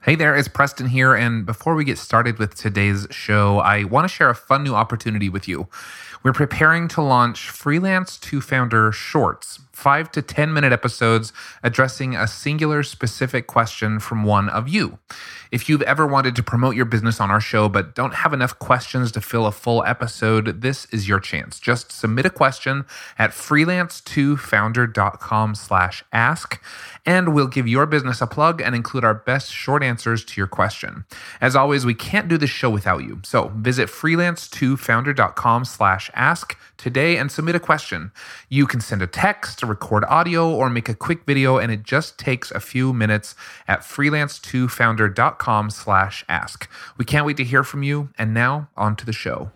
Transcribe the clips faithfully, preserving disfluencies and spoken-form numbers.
Hey there, it's Preston here, and before we get started with today's show, I want to share a fun new opportunity with you. We're preparing to launch Freelance to Founder Shorts, five to ten minute episodes addressing a singular specific question from one of you. If you've ever wanted to promote your business on our show but don't have enough questions to fill a full episode, this is your chance. Just submit a question at freelance to founder dot com slash ask, and we'll give your business a plug and include our best short answers to your question. As always, we can't do this show without you, so visit freelance to founder dot com slash ask today and submit a question. You can send a text, record audio, or make a quick video, and it just takes a few minutes at freelance to founder dot com slash ask. We can't wait to hear from you, and now on to the show.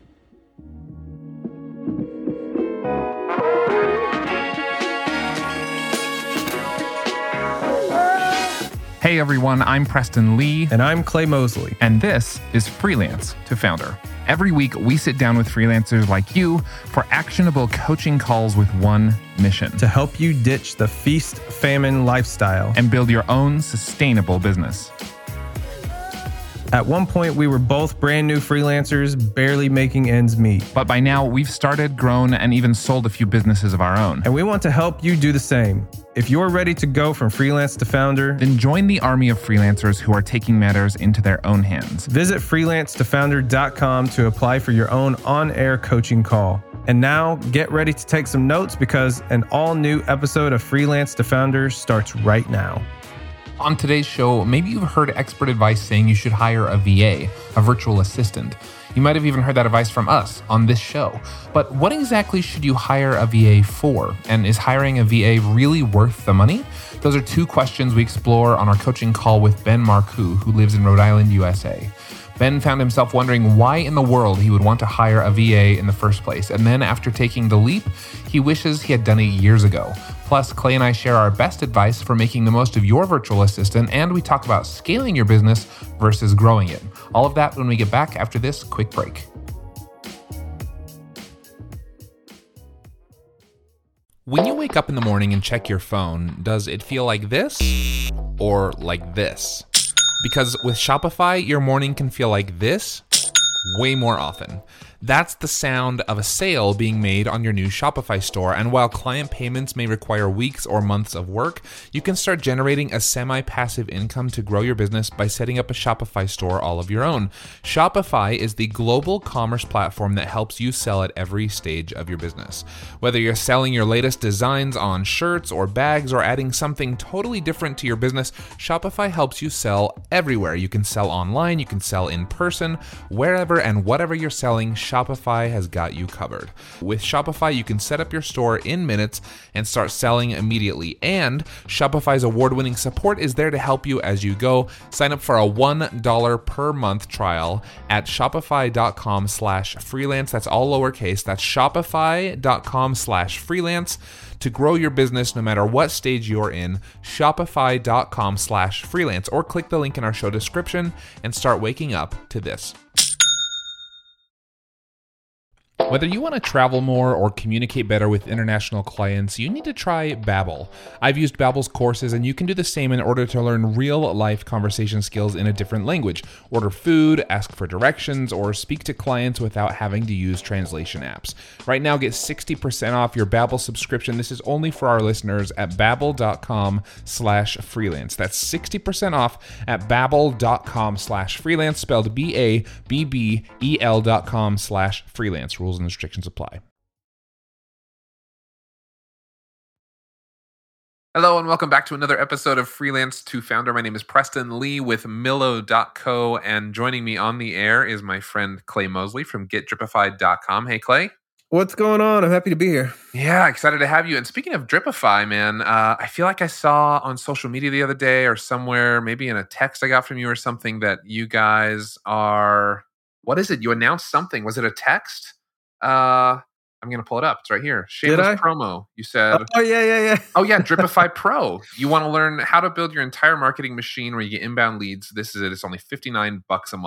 Hey everyone, I'm Preston Lee. And I'm Clay Mosley. And this is Freelance to Founder. Every week, we sit down with freelancers like you for actionable coaching calls with one mission: to help you ditch the feast-famine lifestyle and build your own sustainable business. At one point, we were both brand new freelancers, barely making ends meet. But by now, we've started, grown, and even sold a few businesses of our own. And we want to help you do the same. If you're ready to go from freelance to founder, then join the army of freelancers who are taking matters into their own hands. Visit freelance to founder dot com to apply for your own on-air coaching call. And now, get ready to take some notes because an all-new episode of Freelance to Founder starts right now. On today's show, maybe you've heard expert advice saying you should hire a V A, a virtual assistant. You might have even heard that advice from us on this show. But what exactly should you hire a V A for? And is hiring a V A really worth the money? Those are two questions we explore on our coaching call with Ben Marcoux, who lives in Rhode Island, U S A. Ben found himself wondering why in the world he would want to hire a V A in the first place. And then after taking the leap, he wishes he had done it years ago. Plus, Clay and I share our best advice for making the most of your virtual assistant, and we talk about scaling your business versus growing it. All of that when we get back after this quick break. When you wake up in the morning and check your phone, does it feel like this or like this? Because with Shopify, your morning can feel like this way more often. That's the sound of a sale being made on your new Shopify store. And while client payments may require weeks or months of work, you can start generating a semi-passive income to grow your business by setting up a Shopify store all of your own. Shopify is the global commerce platform that helps you sell at every stage of your business. Whether you're selling your latest designs on shirts or bags or adding something totally different to your business, Shopify helps you sell everywhere. You can sell online, you can sell in person, wherever and whatever you're selling, Shopify has got you covered. With Shopify, you can set up your store in minutes and start selling immediately. And Shopify's award-winning support is there to help you as you go. Sign up for a one dollar per month trial at shopify dot com slash freelance. That's all lowercase. That's shopify dot com slash freelance to grow your business no matter what stage you're in. Shopify dot com slash freelance, or click the link in our show description and start waking up to this. Whether you want to travel more or communicate better with international clients, you need to try Babbel. I've used Babbel's courses, and you can do the same in order to learn real-life conversation skills in a different language. Order food, ask for directions, or speak to clients without having to use translation apps. Right now, get sixty percent off your Babbel subscription. This is only for our listeners at babbel dot com slash freelance. That's sixty percent off at babbel dot com slash freelance, spelled B A B B E L dot com slash freelance. Rules and restrictions apply. Hello and welcome back to another episode of Freelance to Founder. My name is Preston Lee with Millo dot co, and joining me on the air is my friend Clay Mosley from get dripified dot com. Hey, Clay. What's going on? I'm happy to be here. Yeah, excited to have you. And speaking of Dripify, man, uh, I feel like I saw on social media the other day or somewhere, maybe in a text I got from you or something, that you guys are, what is it? You announced something. Was it a text? Uh, I'm going to pull it up. It's right here. Shameless promo. You said, oh, yeah, yeah, yeah. oh, yeah, Dripify Pro. You want to learn how to build your entire marketing machine where you get inbound leads. This is it. It's only fifty-nine bucks a month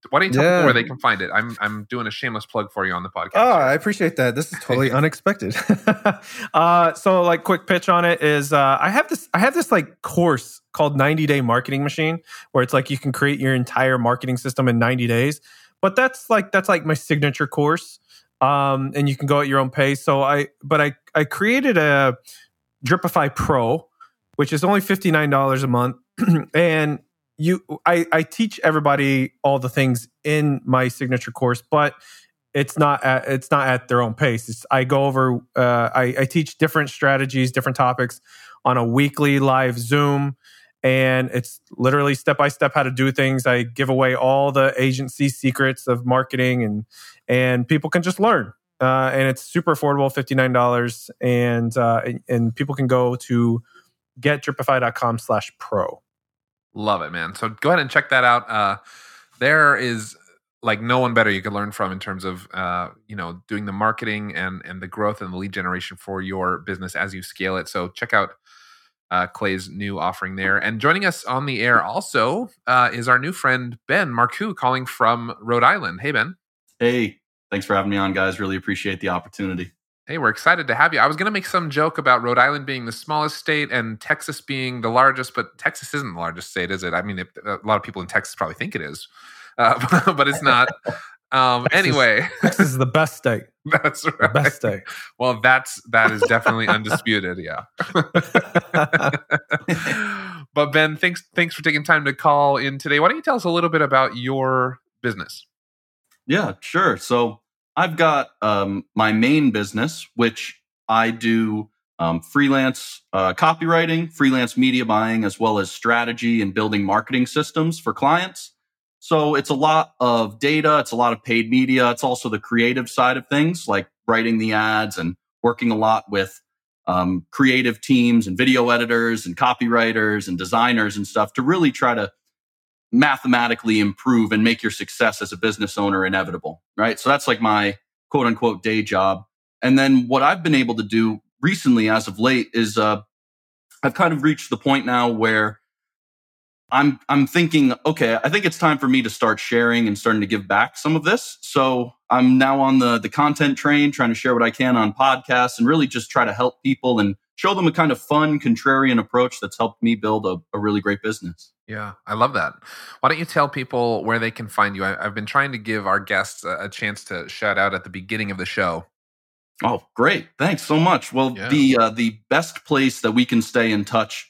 why don't you tell Yeah. people where they can find it? I'm I'm doing a shameless plug for you on the podcast. Oh, I appreciate that. This is totally unexpected. uh, so, like, quick pitch on it is uh, I have this I have this like course called ninety day Marketing Machine, where it's like you can create your entire marketing system in ninety days. But that's like that's like my signature course, um, and you can go at your own pace. So I but I I created a Dripify Pro, which is only fifty-nine dollars a month, and you I, I teach everybody all the things in my signature course, but it's not at, it's not at their own pace. It's, I go over uh, I, I teach different strategies, different topics on a weekly live Zoom, and it's literally step by step how to do things. I give away all the agency secrets of marketing, and and people can just learn. Uh, and it's super affordable, fifty-nine dollars, and uh, and, and people can go to get dripify dot com slash pro. Love it, man. So go ahead and check that out. Uh, there is like no one better you could learn from in terms of uh, you know doing the marketing and and the growth and the lead generation for your business as you scale it. So check out uh, Clay's new offering there. And joining us on the air also uh, is our new friend Ben Marcoux, calling from Rhode Island. Hey, Ben. Hey, thanks for having me on, guys. Really appreciate the opportunity. Hey, we're excited to have you. I was going to make some joke about Rhode Island being the smallest state and Texas being the largest, but Texas isn't the largest state, is it? I mean, it, a lot of people in Texas probably think it is, uh, but it's not. Um, Texas, anyway, Texas is the best state. That's right. The best state. Well, that's that is definitely undisputed. Yeah. But Ben, thanks thanks for taking time to call in today. Why don't you tell us a little bit about your business? Yeah, sure. So I've got um, my main business, which I do um, freelance uh, copywriting, freelance media buying, as well as strategy and building marketing systems for clients. So it's a lot of data. It's a lot of paid media. It's also the creative side of things, like writing the ads and working a lot with um, creative teams and video editors and copywriters and designers and stuff to really try to mathematically improve and make your success as a business owner inevitable, right? So that's like my quote unquote day job. And then what I've been able to do recently as of late is uh, I've kind of reached the point now where I'm I'm thinking, okay, I think it's time for me to start sharing and starting to give back some of this. So I'm now on the the content train, trying to share what I can on podcasts and really just try to help people and show them a kind of fun, contrarian approach that's helped me build a, a really great business. Yeah, I love that. Why don't you tell people where they can find you? I, I've been trying to give our guests a, a chance to shout out at the beginning of the show. Oh, great. Thanks so much. Well, yeah. the uh, the best place that we can stay in touch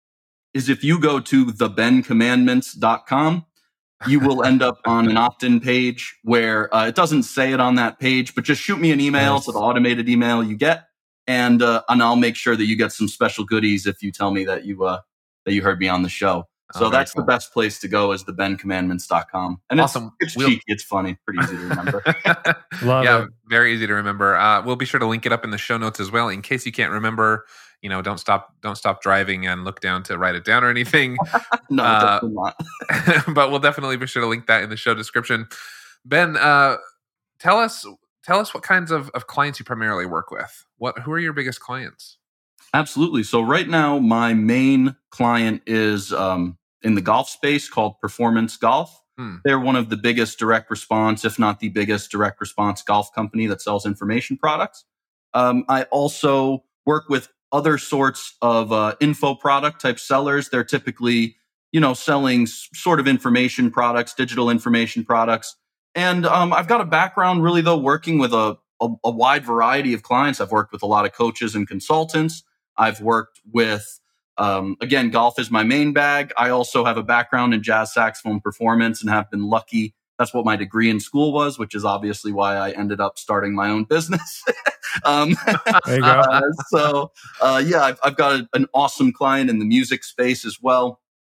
is if you go to the ben commandments dot com. You will end up on an opt-in page where uh, it doesn't say it on that page, but just shoot me an email nice. to the automated email you get, and uh, and I'll make sure that you get some special goodies if you tell me that you uh, that you heard me on the show. So oh, that's cool. The best place to go is the ben commandments dot com. And awesome. it's, it's we'll, cheeky. It's funny. Pretty easy to remember. Love yeah, it. Very easy to remember. Uh, we'll be sure to link it up in the show notes as well. In case you can't remember, you know, don't stop don't stop driving and look down to write it down or anything. no, uh, definitely not. But we'll definitely be sure to link that in the show description. Ben, uh, tell us tell us what kinds of, of clients you primarily work with. What who are your biggest clients? Absolutely. So right now, my main client is um, in the golf space called Performance Golf. Hmm. They're one of the biggest direct response, if not the biggest direct response golf company that sells information products. Um, I also work with other sorts of uh, info product type sellers. They're typically, you know, selling s- sort of information products, digital information products. And um, I've got a background really, though, working with a, a, a wide variety of clients. I've worked with a lot of coaches and consultants. I've worked with Um, again, golf is my main bag. I also have a background in jazz saxophone performance and have been lucky. That's what my degree in school was, which is obviously why I ended up starting my own business. um, there you go. uh, so, uh, yeah, I've, I've got a, an awesome client in the music space as well.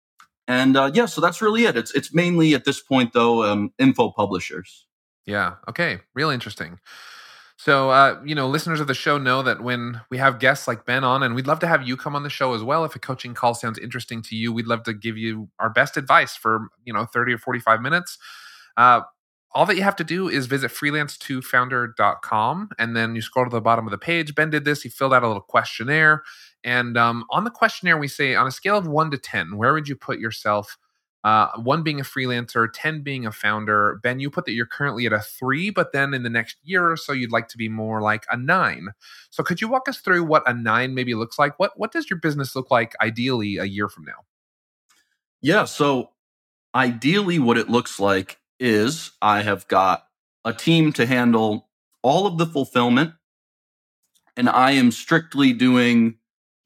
And uh, yeah, so that's really it. It's it's mainly at this point, though, um, info publishers. Yeah. Okay. Real interesting. So, uh, you know, listeners of the show know that when we have guests like Ben on, and we'd love to have you come on the show as well. If a coaching call sounds interesting to you, we'd love to give you our best advice for, you know, thirty or forty-five minutes. Uh, all that you have to do is visit freelance two founder dot com, and then you scroll to the bottom of the page. Ben did this. He filled out a little questionnaire. And um, on the questionnaire, we say, on a scale of one to ten, where would you put yourself Uh, one being a freelancer, ten being a founder. Ben, you put that you're currently at a three, but then in the next year or so, you'd like to be more like a nine. So could you walk us through what a nine maybe looks like? What what does your business look like ideally a year from now? Yeah. So ideally, what it looks like is I have got a team to handle all of the fulfillment, and I am strictly doing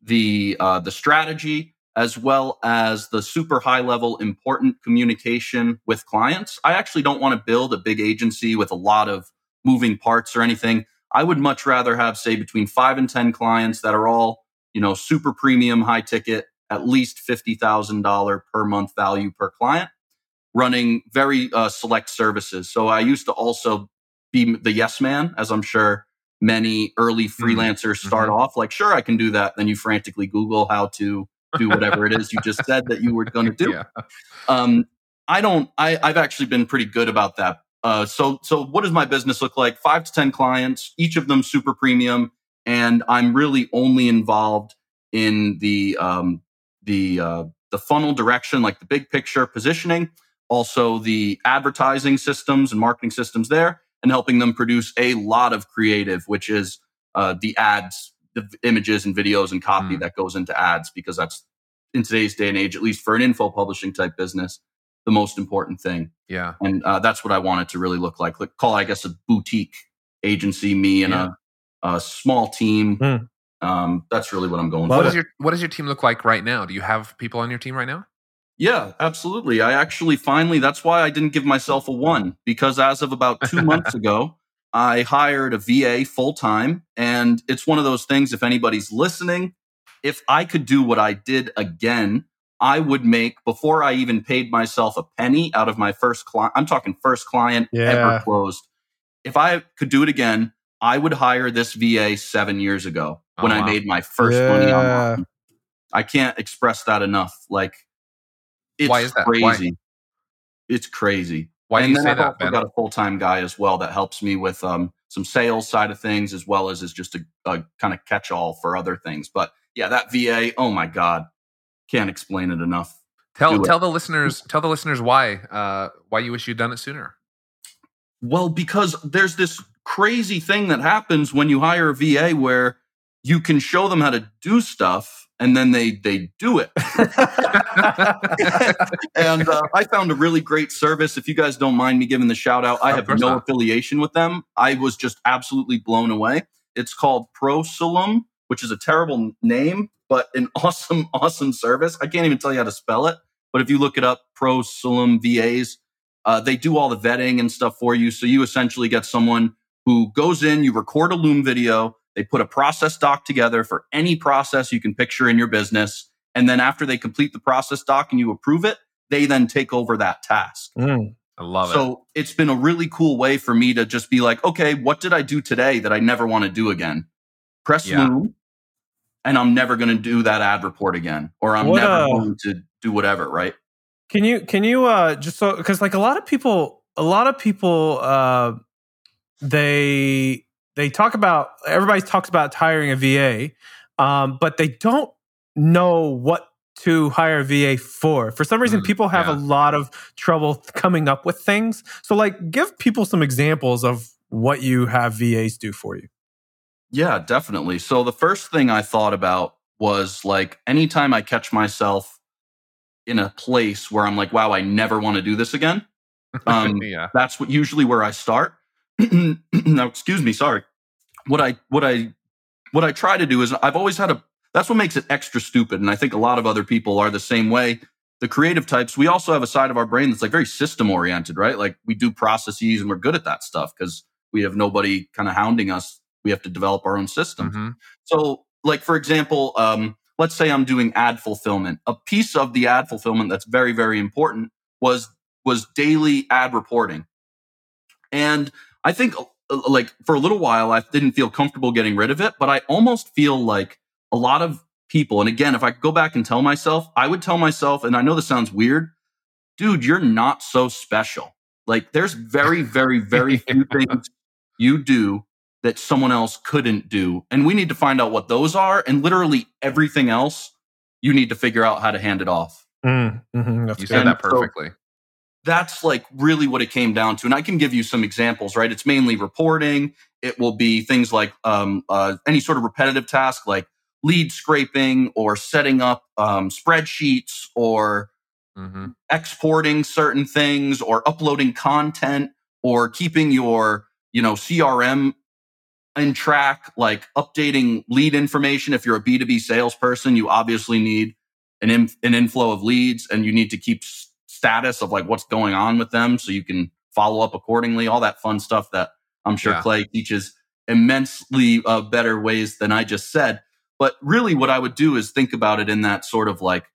the uh, the strategy as well as the super high level important communication with clients. I actually don't want to build a big agency with a lot of moving parts or anything. I would much rather have, say, between five and ten clients that are all, you know, super premium, high ticket, at least fifty thousand dollars per month value per client, running very uh, select services. So I used to also be the yes man, as I'm sure many early freelancers mm-hmm. start off like, sure, I can do that. Then you frantically Google how to do whatever it is you just said that you were going to do. Yeah. Um, I don't, I, I've actually been pretty good about that. Uh, so, so what does my business look like? Five to ten clients, each of them super premium. And I'm really only involved in the, um, the, uh, the funnel direction, like the big picture positioning, also the advertising systems and marketing systems there, and helping them produce a lot of creative, which is, uh, the ads, the images and videos and copy mm. that goes into ads, because that's in today's day and age, at least for an info publishing type business, the most important thing. Yeah. And uh, that's what I want it to really look like. like. Call it, I guess, a boutique agency, me and yeah. a, a small team. Mm. Um, that's really what I'm going what for. Does your, what does your team look like right now? Do you have people on your team right now? Yeah, absolutely. I actually finally, that's why I didn't give myself a one, because as of about two months ago, I hired a V A full time. And it's one of those things, if anybody's listening, if I could do what I did again, I would make, before I even paid myself a penny out of my first client, I'm talking first client yeah. ever closed. If I could do it again, I would hire this V A seven years ago oh, when wow. I made my first yeah. money online. I can't express that enough. Like, it's Why is that? crazy. Why? It's crazy. Why and do you then say I've that, also Ben? got a full-time guy as well that helps me with um, some sales side of things, as well as is just a, a kind of catch-all for other things. But yeah, that V A, oh my God, can't explain it enough. Tell tell the listeners tell the listeners why uh, why you wish you'd done it sooner. Well, because there's this crazy thing that happens when you hire a V A where you can show them how to do stuff, and then they they do it. And uh, I found a really great service. If you guys don't mind me giving the shout out, I have no not. affiliation with them. I was just absolutely blown away. It's called Prosulum, which is a terrible name, but an awesome, awesome service. I can't even tell you how to spell it, but if you look it up, Prosulum V As, uh, they do all the vetting and stuff for you. So you essentially get someone who goes in, you record a Loom video, they put a process doc together for any process you can picture in your business. And then after they complete the process doc and you approve it, they then take over that task. Mm, I love so it. So it's been a really cool way for me to just be like, okay, what did I do today that I never want to do again? Press yeah. Loom, and I'm never going to do that ad report again, or I'm what, never uh, going to do whatever, right? Can you, can you uh, just so, because like a lot of people, a lot of people, uh, they, They talk about, everybody talks about hiring a V A, um, but they don't know what to hire a V A for. For some reason, mm, people have yeah. a lot of trouble coming up with things. So like, give people some examples of what you have V As do for you. Yeah, definitely. So the first thing I thought about was like, anytime I catch myself in a place where I'm like, wow, I never want to do this again. Um, yeah. That's what usually where I start. Now, excuse me, sorry. What I what I what I try to do is I've always had a that's what makes it extra stupid, and I think a lot of other people are the same way. The creative types, we also have a side of our brain that's like very system oriented, right? Like we do processes and we're good at that stuff because we have nobody kind of hounding us. We have to develop our own systems. Mm-hmm. So, like for example, um, let's say I'm doing ad fulfillment. A piece of the ad fulfillment that's very very important was was daily ad reporting, and I think. Like for a little while, I didn't feel comfortable getting rid of it, but I almost feel like a lot of people, and again, if I could go back and tell myself, I would tell myself, and I know this sounds weird, dude, you're not so special. Like there's very, very, very few things you do that someone else couldn't do. And we need to find out what those are. And literally everything else, you need to figure out how to hand it off. Mm, mhm, that's You good. said And that so perfectly. that's like really what it came down to. And I can give you some examples, right? It's mainly reporting. It will be things like um, uh, any sort of repetitive task like lead scraping or setting up um, spreadsheets or hmm exporting certain things or uploading content or keeping your, you know, C R M in track, like updating lead information. If you're a B two B salesperson, you obviously need an, in, an inflow of leads and you need to keep s- status of like what's going on with them so you can follow up accordingly, all that fun stuff that I'm sure Yeah. Clay teaches immensely uh, better ways than I just said. But really what I would do is think about it in that sort of like,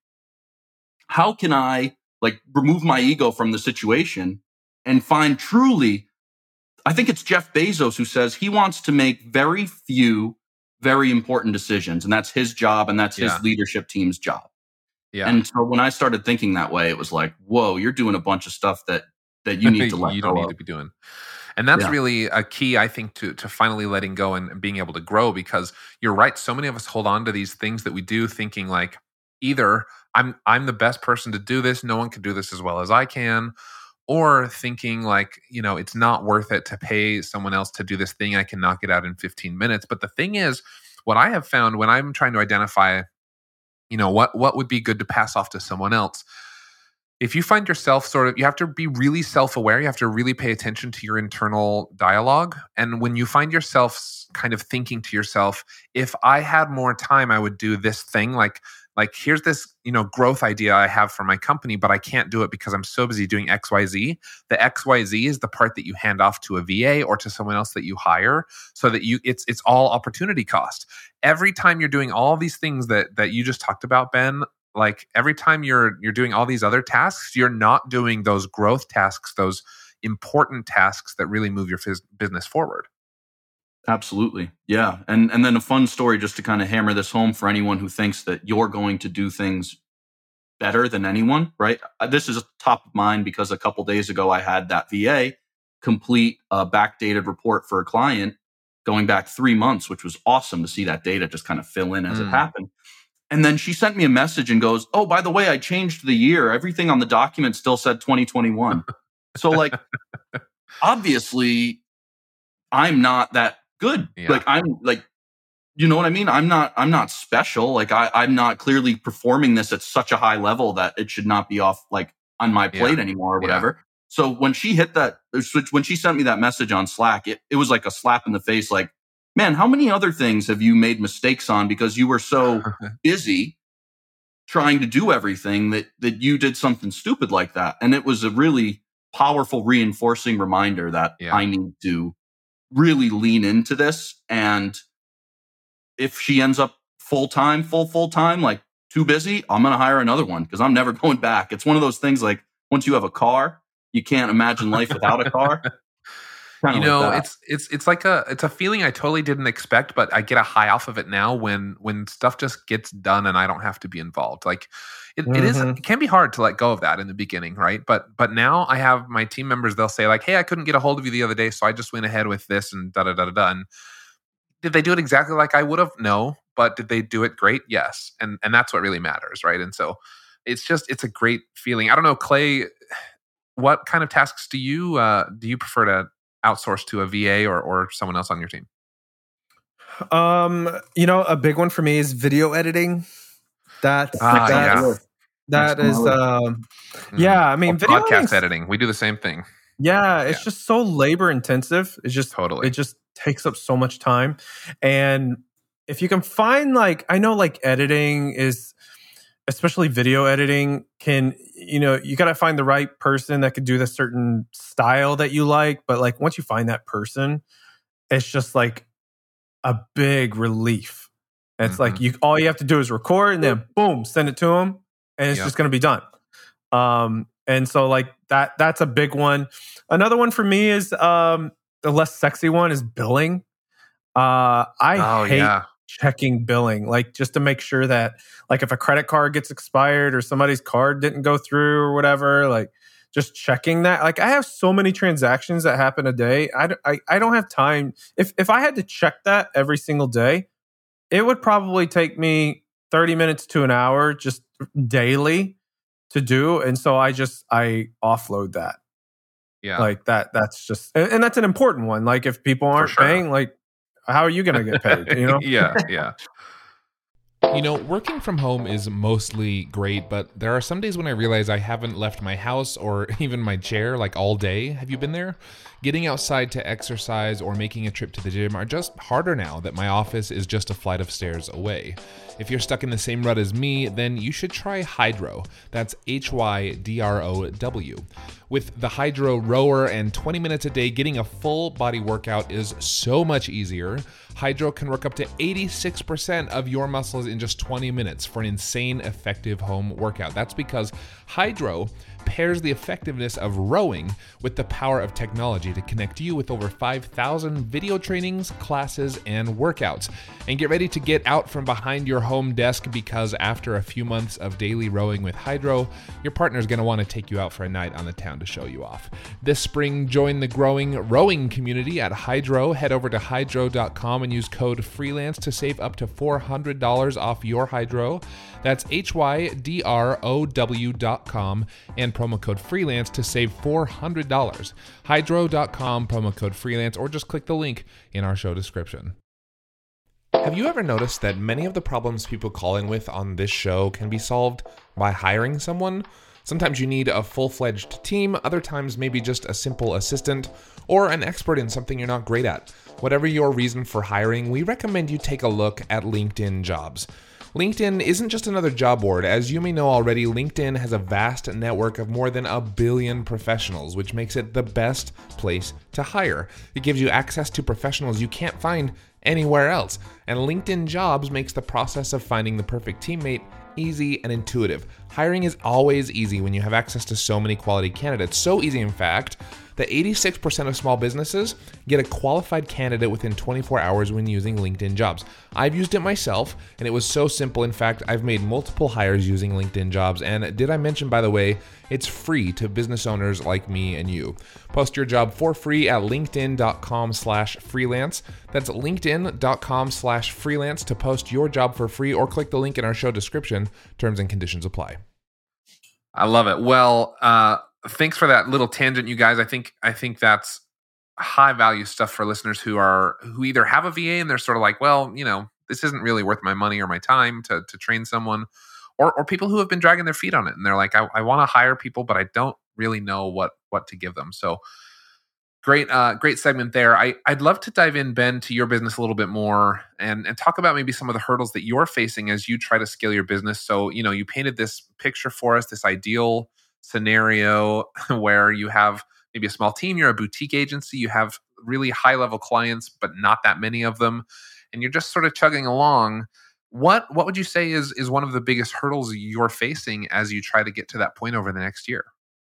how can I like remove my ego from the situation and find truly, I think it's Jeff Bezos who says he wants to make very few very important decisions. And that's his job and that's Yeah. his leadership team's job. Yeah. And so when I started thinking that way, it was like, whoa, you're doing a bunch of stuff that that you need to let you go don't need of. to be doing. And that's Yeah. really a key, I think, to to finally letting go and, and being able to grow, because you're right. So many of us hold on to these things that we do thinking like either I'm I'm the best person to do this, no one can do this as well as I can, or thinking like, you know, it's not worth it to pay someone else to do this thing. I can knock it out in fifteen minutes. But the thing is, what I have found when I'm trying to identify, you know, what what would be good to pass off to someone else, if you find yourself sort of, you have to be really self-aware. You have to really pay attention to your internal dialogue. And when you find yourself s- kind of thinking to yourself, if I had more time, I would do this thing. Like, like here's this, you know, growth idea I have for my company, but I can't do it because I'm so busy doing X Y Z. The X Y Z is the part that you hand off to a V A or to someone else that you hire, so that you, it's it's all opportunity cost. Every time you're doing all these things that that you just talked about, Ben, like every time you're you're doing all these other tasks, you're not doing those growth tasks, those important tasks that really move your phys- business forward. Absolutely. Yeah. And and then a fun story just to kind of hammer this home for anyone who thinks that you're going to do things better than anyone, right? Uh, This is top of mind because a couple days ago I had that V A complete a backdated report for a client going back three months, which was awesome to see that data just kind of fill in as it Mm. happened. And then she sent me a message and goes, "Oh, by the way, I changed the year. Everything on the document still said twenty twenty-one." So like obviously I'm not that good. Yeah. Like I'm like, you know what I mean? I'm not, I'm not special. Like I, I'm not clearly performing this at such a high level that it should not be off like on my plate Yeah. anymore or Yeah. whatever. So when she hit that switch, when she sent me that message on Slack, it, it was like a slap in the face. Like, man, how many other things have you made mistakes on because you were so busy trying to do everything that, that you did something stupid like that? And it was a really powerful reinforcing reminder that Yeah. I need to really lean into this. And if she ends up full time, full, full time, like too busy, I'm going to hire another one because I'm never going back. It's one of those things like once you have a car, you can't imagine life without a car. Kind You of like know, that. it's it's it's like a it's a feeling I totally didn't expect, but I get a high off of it now when when stuff just gets done and I don't have to be involved. Like it, it is Mhm. it can be hard to let go of that in the beginning, right? But but now I have my team members, they'll say like, "Hey, I couldn't get a hold of you the other day, so I just went ahead with this and da da da da da." And did they do it exactly like I would have? No. But did they do it great? Yes. And and that's what really matters, right? And so it's just it's a great feeling. I don't know, Clay, what kind of tasks do you uh, do you prefer to outsource to a V A or or someone else on your team? Um, you know, a big one for me is video editing. That's Ah, Next on my that's yeah. list. that Next on my is list. um Mm. yeah, I mean Or video podcast editing's editing. We do the same thing. yeah, it's Yeah. just so labor intensive. It's just Totally. it just takes up so much time. And if you can find like I know like editing is especially video editing can you know you got to find the right person that could do the certain style that you like, but like once you find that person, it's just like a big relief. It's like Mhm. you all you have to do is record and then boom, send it to them, and it's Yep. just going to be done. Um, and so like that that's a big one. Another one for me is um, the less sexy one is billing. Uh, I Oh hate yeah. checking billing, like just to make sure that like if a credit card gets expired or somebody's card didn't go through or whatever, like just checking that. Like I have so many transactions that happen a day. I, d- I, I don't have time. If if I had to check that every single day, it would probably take me thirty minutes to an hour just daily. to do. And so I just, I offload that. Yeah. Like that, that's just, and, and that's an important one. Like if people aren't sure. paying, like how are you going to get paid? You know? yeah. Yeah. You know, working from home is mostly great, but there are some days when I realize I haven't left my house or even my chair like all day. Have you been there? Getting outside to exercise or making a trip to the gym are just harder now that my office is just a flight of stairs away. If you're stuck in the same rut as me, then you should try Hydrow. That's H Y D R O W. With the Hydrow rower and twenty minutes a day, getting a full body workout is so much easier. Hydrow can work up to eighty-six percent of your muscles in just twenty minutes for an insane effective home workout. That's because Hydrow pairs the effectiveness of rowing with the power of technology to connect you with over five thousand video trainings, classes, and workouts. And get ready to get out from behind your home desk, because after a few months of daily rowing with Hydrow, your partner's going to want to take you out for a night on the town to show you off. This spring, join the growing rowing community at Hydrow. Head over to hydrow dot com and use code FREELANCE to save up to four hundred dollars off your Hydrow. That's H Y D R O W dot com and promo code FREELANCE to save four hundred dollars. hydrow dot com, promo code FREELANCE, or just click the link in our show description. Have you ever noticed that many of the problems people call in with on this show can be solved by hiring someone? Sometimes you need a full-fledged team, other times maybe just a simple assistant, or an expert in something you're not great at. Whatever your reason for hiring, we recommend you take a look at LinkedIn Jobs. LinkedIn isn't just another job board. As you may know already, LinkedIn has a vast network of more than a billion professionals, which makes it the best place to hire. It gives you access to professionals you can't find anywhere else. And LinkedIn Jobs makes the process of finding the perfect teammate easy and intuitive. Hiring is always easy when you have access to so many quality candidates. So easy, in fact, that eighty-six percent of small businesses get a qualified candidate within twenty-four hours when using LinkedIn Jobs. I've used it myself, and it was so simple. In fact, I've made multiple hires using LinkedIn Jobs. And did I mention, by the way, it's free to business owners like me and you. Post your job for free at linkedin dot com slash freelance. That's linkedin dot com slash freelance to post your job for free, or click the link in our show description. Terms and conditions apply. I love it. Well, uh, thanks for that little tangent, you guys. I think I think that's high value stuff for listeners who are who either have a V A and they're sort of like, well, you know, this isn't really worth my money or my time to to train someone, or or people who have been dragging their feet on it and they're like, I, I want to hire people, but I don't really know what what to give them. So great, uh, great segment there. I I'd love to dive in, Ben, to your business a little bit more and and talk about maybe some of the hurdles that you're facing as you try to scale your business. So, you know, you painted this picture for us, this ideal scenario where you have maybe a small team, you're a boutique agency, you have really high level clients, but not that many of them, and you're just sort of chugging along. What what would you say is is one of the biggest hurdles you're facing as you try to get to that point over the next year?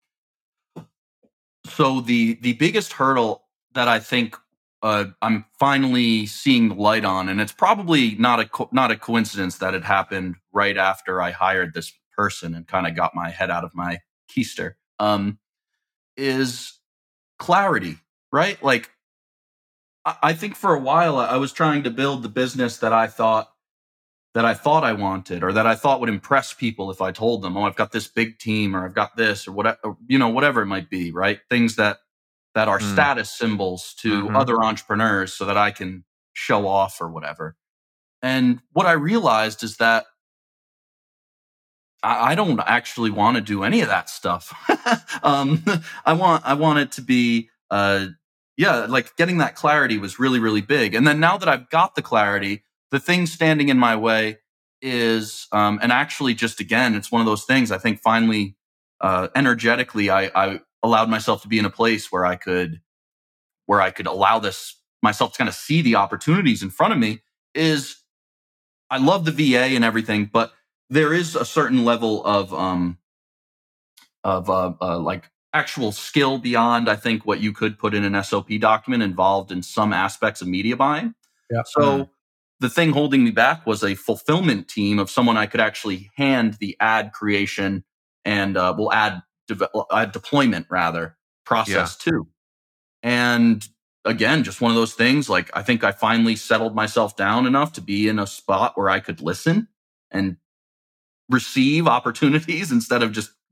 So the the biggest hurdle that I think uh, I'm finally seeing the light on, and it's probably not a co- not a coincidence that it happened right after I hired this person and kind of got my head out of my keister, um, is clarity, right? Like, I, I think for a while I was trying to build the business that I thought that I thought I wanted, or that I thought would impress people if I told them, oh, I've got this big team, or I've got this, or whatever, you know, whatever it might be, right? Things that that are mm. status symbols to mm-hmm. other entrepreneurs so that I can show off or whatever. And what I realized is that I, I don't actually want to do any of that stuff. um, I want I want it to be, uh, yeah, like getting that clarity was really, really big. And then now that I've got the clarity, the thing standing in my way is, um, and actually just again, it's one of those things, I think finally, uh, energetically, I, I allowed myself to be in a place where I could, where I could allow this myself to kind of see the opportunities in front of me. Is I love the V A and everything, but there is a certain level of, um, of, uh, uh like actual skill beyond, I think, what you could put in an S O P document involved in some aspects of media buying. Yeah. So, mm. the thing holding me back was a fulfillment team of someone I could actually hand the ad creation and uh, well, ad, de- ad deployment rather process yeah. to. And again, just one of those things. Like, I think I finally settled myself down enough to be in a spot where I could listen and receive opportunities instead of just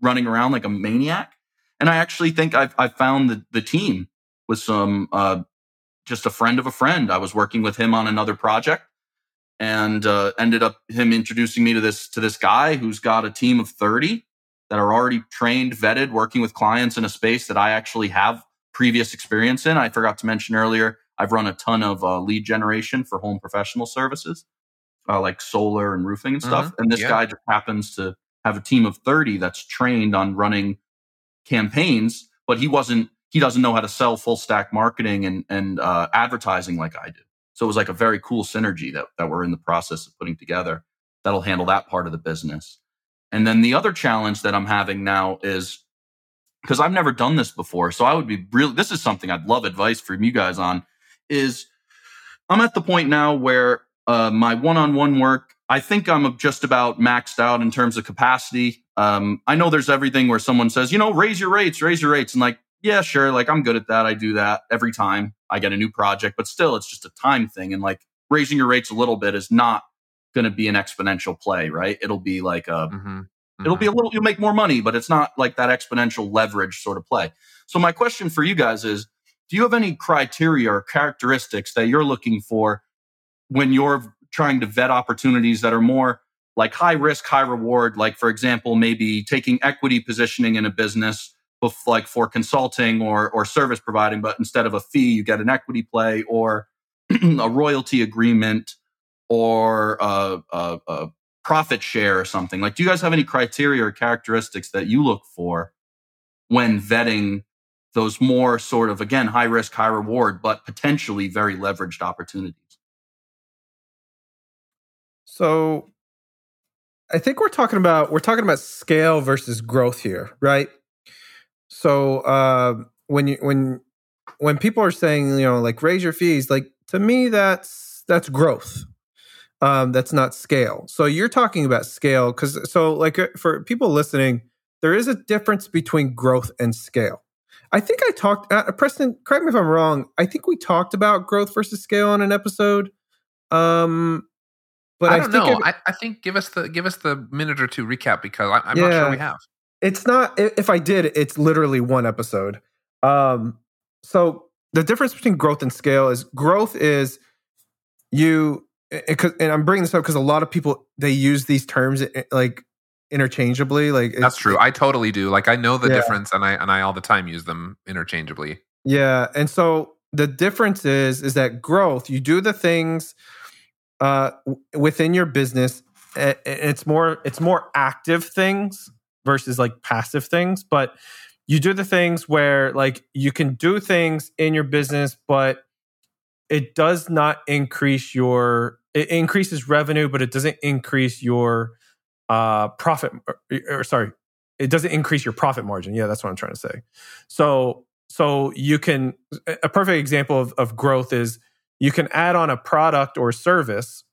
running around like a maniac. And I actually think I've, I've found the, the team with some, uh, just a friend of a friend. I was working with him on another project and uh, ended up him introducing me to this, to this guy who's got a team of thirty that are already trained, vetted, working with clients in a space that I actually have previous experience in. I forgot to mention earlier, I've run a ton of uh, lead generation for home professional services, uh, like solar and roofing and stuff. Mm-hmm. And this Yeah. guy just happens to have a team of thirty that's trained on running campaigns, but he wasn't, he doesn't know how to sell full stack marketing and, and uh, advertising like I do. So it was like a very cool synergy that, that we're in the process of putting together that'll handle that part of the business. And then the other challenge that I'm having now is, because I've never done this before, so I would be really, this is something I'd love advice from you guys on, is I'm at the point now where uh, my one-on-one work, I think I'm just about maxed out in terms of capacity. Um, I know there's everything where someone says, you know, raise your rates, raise your rates. And like, yeah, sure. Like I'm good at that. I do that every time I get a new project, but still it's just a time thing. And like raising your rates a little bit is not going to be an exponential play, right? It'll be like a, Mm-hmm. Mm-hmm. it'll be a little, you'll make more money, but it's not like that exponential leverage sort of play. So my question for you guys is, do you have any criteria or characteristics that you're looking for when you're trying to vet opportunities that are more like high risk, high reward? Like, for example, maybe taking equity positioning in a business, bef- like for consulting or, or service providing, but instead of a fee, you get an equity play or a royalty agreement or a, a, a profit share or something. Like, do you guys have any criteria or characteristics that you look for when vetting those more sort of, again, high risk, high reward, but potentially very leveraged opportunities? So I think we're talking about we're talking about scale versus growth here, right? So uh, when you when when people are saying, you know, like raise your fees, like to me that's that's growth. Um, that's not scale. So you're talking about scale because so like for people listening, there is a difference between growth and scale. I think I talked, uh, Preston, correct me if I'm wrong. I think we talked about growth versus scale on an episode. Um, but I I, don't think know. it- I, I think give us the give us the minute or two recap because I, I'm Yeah. not sure we have. it's not, i- if I did, it's literally one episode. Um, so the difference between growth and scale is growth is you, it, and I'm bringing this up because a lot of people, they use these terms like interchangeably. Like That's true. I totally do. Like I know the Yeah. difference, and I and I all the time use them interchangeably. Yeah, and so the difference is is that growth, you do the things uh, w- within your business. a- a- It's more it's more active things versus like passive things. But you do the things where like you can do things in your business, but it does not increase your it increases revenue, but it doesn't increase your uh, profit. Or, or sorry, it doesn't increase your profit margin. Yeah, that's what I'm trying to say. So. So you can, a perfect example of, of growth is you can add on a product or service,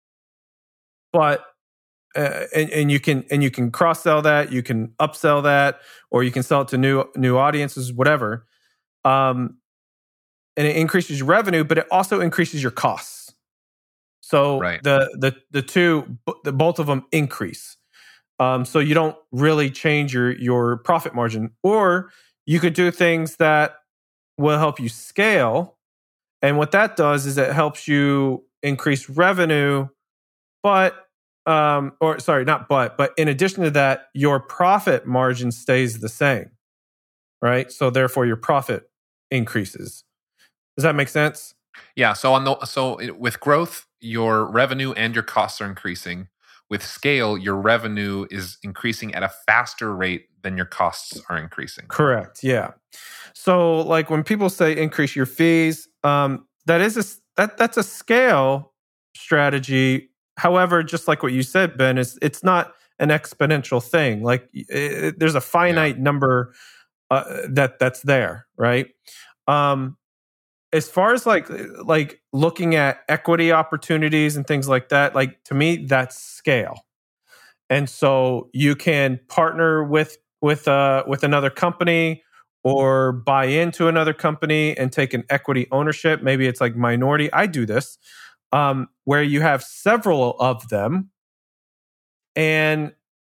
but uh, and, and you can and you can cross sell that, you can upsell that, or you can sell it to new new audiences, whatever. Um, and it increases your revenue, but it also increases your costs. So Right. the the the two, the both of them increase. Um, so you don't really change your your profit margin, or you could do things that will help you scale. And what that does is it helps you increase revenue, but, um, or sorry, not but, but in addition to that, your profit margin stays the same, right? So therefore your profit increases. Does that make sense? Yeah. So on the so it- with growth, your revenue and your costs are increasing. With scale, your revenue is increasing at a faster rate than your costs are increasing. Correct. Yeah. So like when people say increase your fees, um, that is a that that's a scale strategy. However, just like what you said, Ben, is it's not an exponential thing. Like it, there's a finite number uh, that that's there, right? Um, as far as like like looking at equity opportunities and things like that, like to me, that's scale. And so you can partner with with uh, with another company or buy into another company and take an equity ownership. Maybe it's like minority. I do this um, where you have several of them, and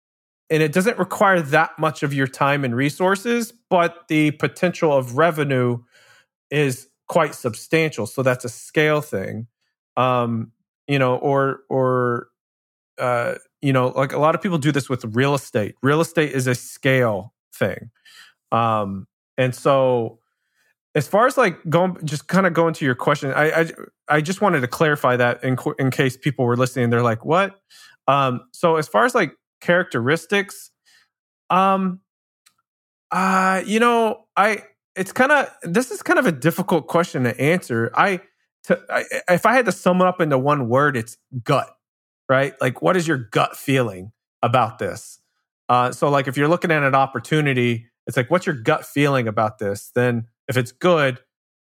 and it doesn't require that much of your time and resources, but the potential of revenue is quite substantial. So that's a scale thing. Um, you know, or or uh, you know, like a lot of people do this with real estate. Real estate is a scale thing. Um, and so as far as like going, just kind of going to your question, I, I, I just wanted to clarify that in, in case people were listening. They're like, what? Um, so as far as like characteristics, um, uh, you know, I, it's kind of, this is kind of a difficult question to answer. I, to, I, if I had to sum it up into one word, it's gut, right? Like, what is your gut feeling about this? Uh, so like, if you're looking at an opportunity, it's like, what's your gut feeling about this? Then if it's good,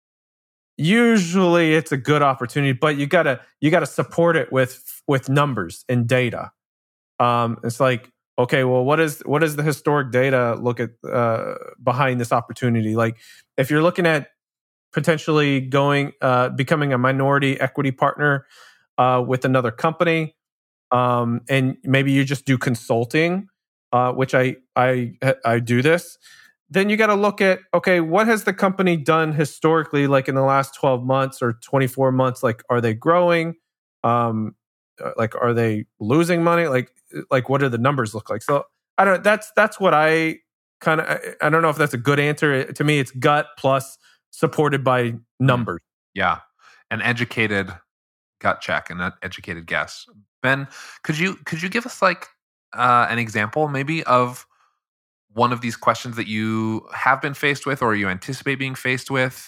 usually it's a good opportunity, but you gotta you gotta support it with with numbers and data. Um, it's like, okay, well, what is what is the historic data look at uh, behind this opportunity? Like, if you're looking at potentially going uh, becoming a minority equity partner uh, with another company, um, and maybe you just do consulting, uh, which I I I do this. Then you got to look at, okay, what has the company done historically, like in the last twelve months or twenty-four months? Like, are they growing? Um, like, are they losing money? Like, like what do the numbers look like? So I don't. That's that's what I kind of. I, I don't know if that's a good answer. To me, it's gut plus supported by numbers. Yeah, an educated gut check and an educated guess. Ben, could you could you give us like uh, an example, maybe of one of these questions that you have been faced with or you anticipate being faced with?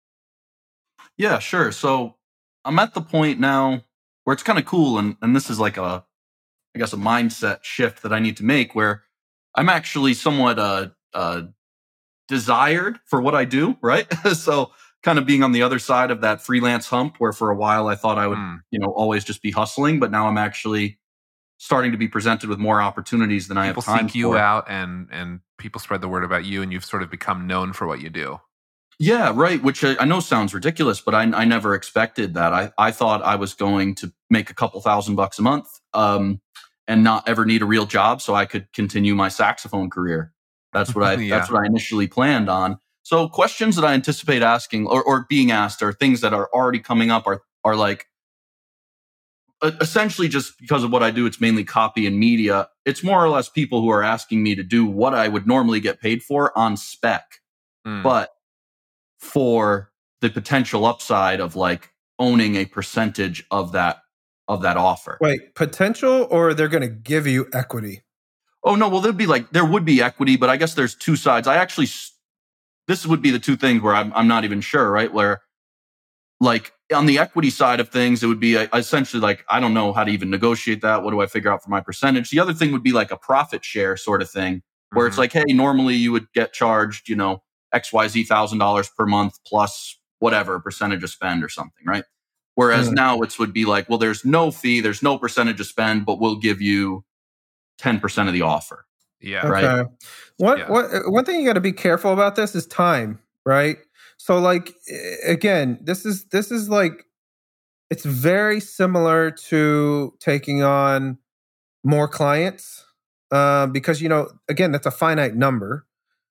Yeah, sure. So I'm at the point now where it's kind of cool. And, and this is like a, I guess, a mindset shift that I need to make where I'm actually somewhat uh, uh, desired for what I do, right? So kind of being on the other side of that freelance hump where for a while I thought I would, mm. you know, always just be hustling, but now I'm actually starting to be presented with more opportunities than I have time for. People seek you out and and people spread the word about you and you've sort of become known for what you do. Yeah, right. Which I, I know sounds ridiculous, but I, I never expected that. I, I thought I was going to make a couple thousand bucks a month um, and not ever need a real job so I could continue my saxophone career. That's what I yeah. that's what I initially planned on. So questions that I anticipate asking or, or being asked are things that are already coming up are are like, essentially, just because of what I do, it's mainly copy and media. It's more or less people who are asking me to do what I would normally get paid for on spec, mm. but for the potential upside of like owning a percentage of that of that offer. Wait, potential, or they're going to give you equity? Oh no, well there'd be like there would be equity, but I guess there's two sides. I actually this would be the two things where I'm I'm not even sure, right? Where like on the equity side of things, it would be essentially like, I don't know how to even negotiate that. What do I figure out for my percentage? The other thing would be like a profit share sort of thing where mm-hmm. it's like, hey, normally you would get charged, you know, X Y Z thousand dollars per month plus whatever percentage of spend or something, right? Whereas mm-hmm. now it would be like, well, there's no fee, there's no percentage of spend, but we'll give you ten percent of the offer. Yeah. Okay. Right. What, yeah. what, one thing you got to be careful about this is time, right? So like, again, this is, this is like, it's very similar to taking on more clients uh, because, you know, again, that's a finite number.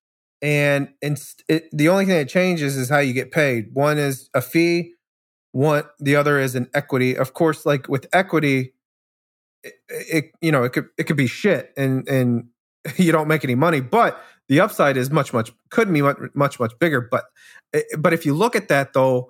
And, and it, the only thing that changes is how you get paid. One is a fee. One, the other is an equity. Of course, like with equity, it, it you know, it could, it could be shit and, and you don't make any money, but the upside is much, much, could be much, much, much bigger. But, but if you look at that though,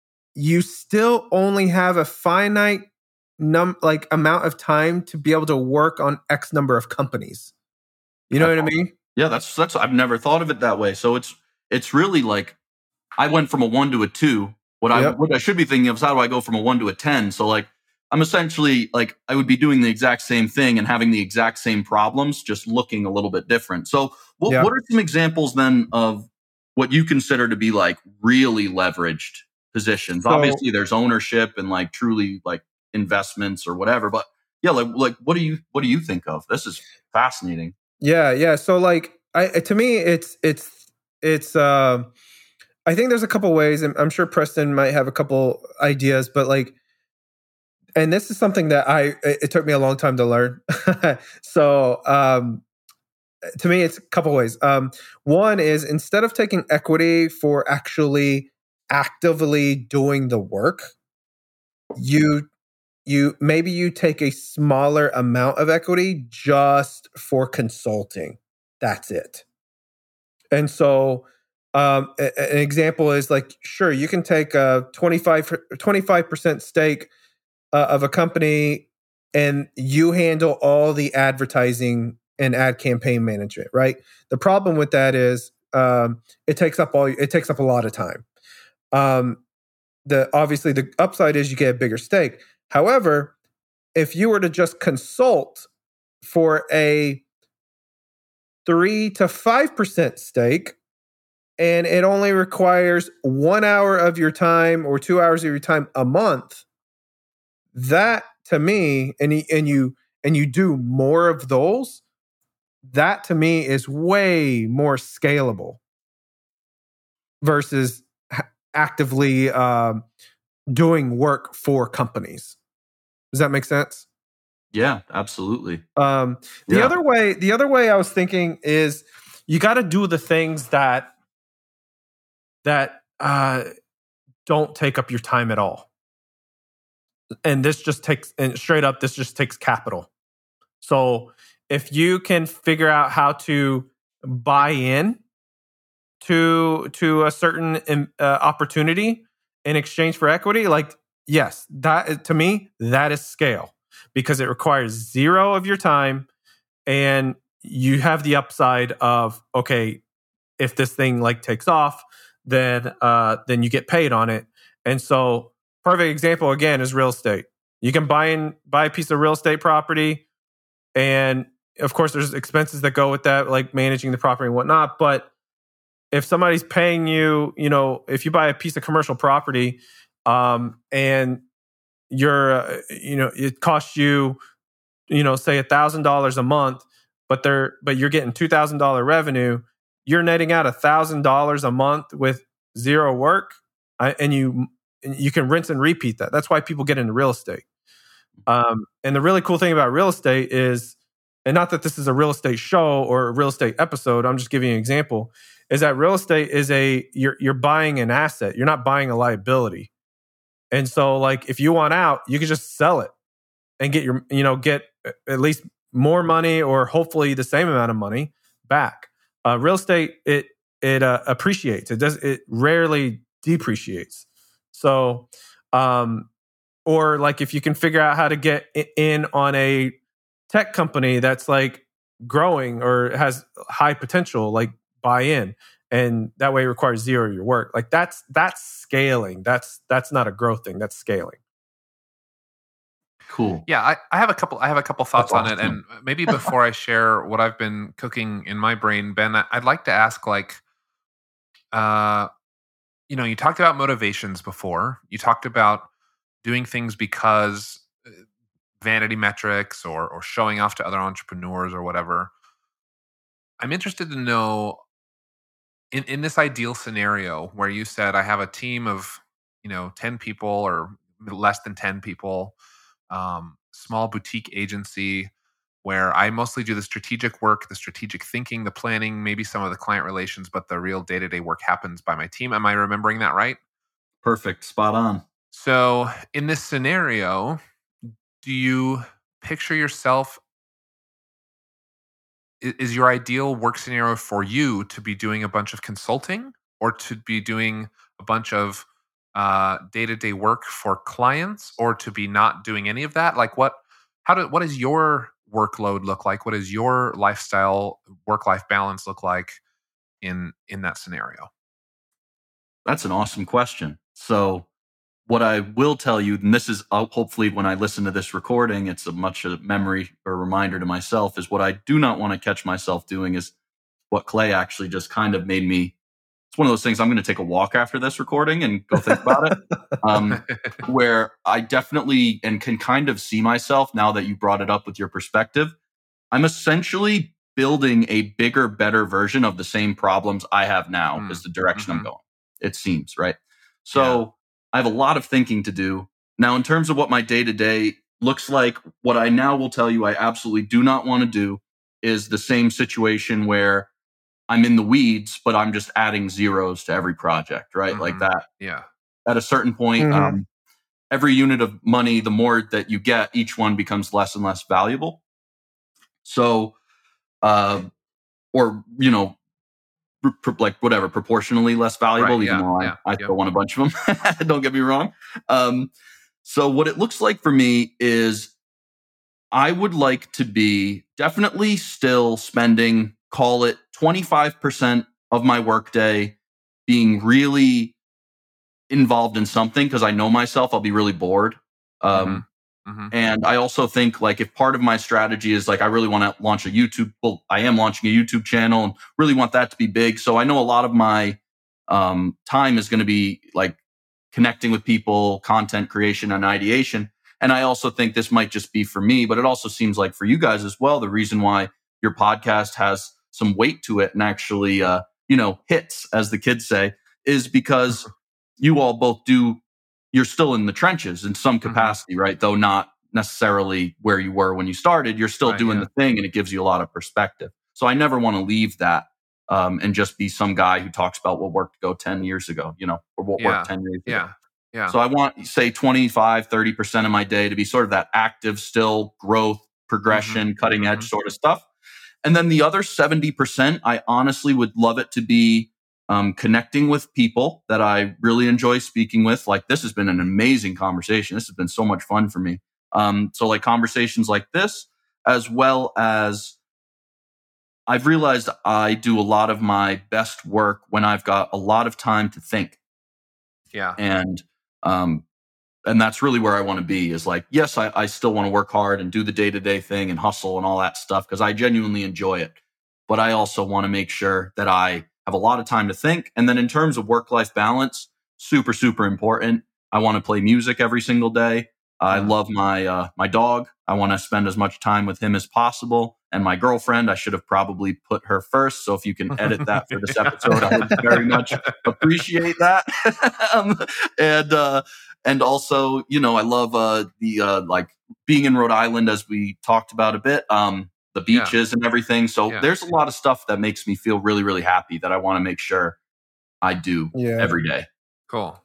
you still only have a finite num like amount of time to be able to work on X number of companies. You know what I mean? Yeah, that's, that's, I've never thought of it that way. So it's, it's really like, I went from a one to a two. What I, yep. what I should be thinking of is how do I go from a one to a ten? So like, I'm essentially like, I would be doing the exact same thing and having the exact same problems, just looking a little bit different. So what, yeah. what are some examples then of what you consider to be like really leveraged positions? So, obviously there's ownership and like truly like investments or whatever, but yeah, like, like what do you, what do you think of? This is fascinating. Yeah. Yeah. So like, I, to me, it's, it's, it's, uh, I think there's a couple ways, and I'm sure Preston might have a couple ideas, but like, and this is something that I, it took me a long time to learn. So, um, to me, it's a couple ways. Um, one is instead of taking equity for actually actively doing the work, you you maybe you take a smaller amount of equity just for consulting. That's it. And so um, a, an example is like, sure, you can take a twenty-five, twenty-five percent stake uh, of a company and you handle all the advertising and ad campaign management, right? The problem with that is um, it takes up all it takes up a lot of time. Um, the obviously the upside is you get a bigger stake. However, if you were to just consult for a three to five percent stake, and it only requires one hour of your time or two hours of your time a month, that to me, and y- and you and you do more of those, that to me is way more scalable versus h- actively um, doing work for companies. Does that make sense? Yeah, absolutely. Um, the Yeah. other way, the other way I was thinking is you got to do the things that that uh, don't take up your time at all. And this just takes, and straight up, this just takes capital. So if you can figure out how to buy in to to a certain um, uh, opportunity in exchange for equity, like yes, that to me that is scale because it requires zero of your time, and you have the upside of okay, if this thing like takes off, then uh, then you get paid on it. And so, perfect example again is real estate. You can buy in buy a piece of real estate property, and of course, there's expenses that go with that, like managing the property and whatnot. But if somebody's paying you, you know, if you buy a piece of commercial property, um, and you're, uh, you know, it costs you, you know, say a thousand dollars a month, but they're, but you're getting two thousand dollar revenue, you're netting out a thousand dollars a month with zero work, I, and you you can rinse and repeat that. That's why people get into real estate. Um, and the really cool thing about real estate is, and not that this is a real estate show or a real estate episode, I'm just giving you an example, is that real estate is a, you're, you're buying an asset. You're not buying a liability. And so like, if you want out, you can just sell it and get your, you know, get at least more money or hopefully the same amount of money back. Uh, real estate, it, it uh, appreciates. It does, it rarely depreciates. So, um, or like if you can figure out how to get in on a tech company that's like growing or has high potential, like buy in, and that way it requires zero of your work. Like that's that's scaling. That's that's not a growth thing. That's scaling. Cool. Yeah, I, I have a couple. I have a couple thoughts That's on it, and maybe before I share what I've been cooking in my brain, Ben, I- I'd like to ask, like, uh, you know, you talked about motivations before. You talked about doing things because uh, vanity metrics or or showing off to other entrepreneurs or whatever. I'm interested to know in in this ideal scenario where you said I have a team of, you know, ten people or less than ten people. Um, small boutique agency where I mostly do the strategic work, the strategic thinking, the planning, maybe some of the client relations, but the real day-to-day work happens by my team. Am I remembering that right? Perfect. Spot on. So in this scenario, do you picture yourself, i- is your ideal work scenario for you to be doing a bunch of consulting or to be doing a bunch of uh, day-to-day work for clients, or to be not doing any of that? Like what, how do, what does your workload look like? What does your lifestyle, work-life balance look like in, in that scenario? That's an awesome question. So what I will tell you, and this is uh, hopefully when I listen to this recording, it's a much a memory or reminder to myself, is what I do not want to catch myself doing is what Clay actually just kind of made me. It's one of those things I'm going to take a walk after this recording and go think about it. Um, where I definitely and can kind of see myself now that you brought it up with your perspective. I'm essentially building a bigger, better version of the same problems I have now mm. is the direction mm-hmm. I'm going. It seems, right? So yeah. I have a lot of thinking to do. Now, in terms of what my day-to-day looks like, what I now will tell you I absolutely do not want to do is the same situation where I'm in the weeds, but I'm just adding zeros to every project, right? Mm-hmm. Like that. Yeah. At a certain point, Mhm. um, every unit of money, the more that you get, each one becomes less and less valuable. So, uh, or, you know, pr- pr- like whatever, proportionally less valuable, Right, even yeah, though I, yeah, I yeah. still want a bunch of them. Don't get me wrong. Um, so what it looks like for me is I would like to be definitely still spending, call it twenty-five percent of my workday being really involved in something, because I know myself, I'll be really bored. Um, Mm-hmm. And I also think, like, if part of my strategy is like I really want to launch a YouTube, well, I am launching a YouTube channel and really want that to be big. So I know a lot of my um, time is going to be like connecting with people, content creation, and ideation. And I also think this might just be for me, but it also seems like for you guys as well, the reason why your podcast has some weight to it and actually, uh, you know, hits, as the kids say, is because you all both do, you're still in the trenches in some capacity, mm-hmm. right? Though not necessarily where you were when you started, you're still right, doing yeah. the thing, and it gives you a lot of perspective. So I never want to leave that um, and just be some guy who talks about what worked go ten years ago, you know, or what yeah. worked ten years yeah. ago. Yeah. So I want, say, twenty-five, thirty percent of my day to be sort of that active, still growth, progression, mm-hmm. cutting edge mm-hmm. sort of stuff. And then the other seventy percent, I honestly would love it to be um, connecting with people that I really enjoy speaking with. Like, this has been an amazing conversation. This has been so much fun for me. Um, so like conversations like this, as well as I've realized I do a lot of my best work when I've got a lot of time to think. Yeah. And, um, and that's really where I want to be, is like, yes, I, I still want to work hard and do the day-to-day thing and hustle and all that stuff, because I genuinely enjoy it. But I also want to make sure that I have a lot of time to think. And then in terms of work-life balance, super, super important. I want to play music every single day. I mm. love my uh, my dog. I want to spend as much time with him as possible. And my girlfriend, I should have probably put her first. So if you can edit that for this episode, I would very much appreciate that. um, and uh, and also, you know, I love uh, the uh, like being in Rhode Island, as we talked about a bit. Um, the beaches yeah. and everything. So yeah. there's a lot of stuff that makes me feel really, really happy that I want to make sure I do yeah. every day. Cool.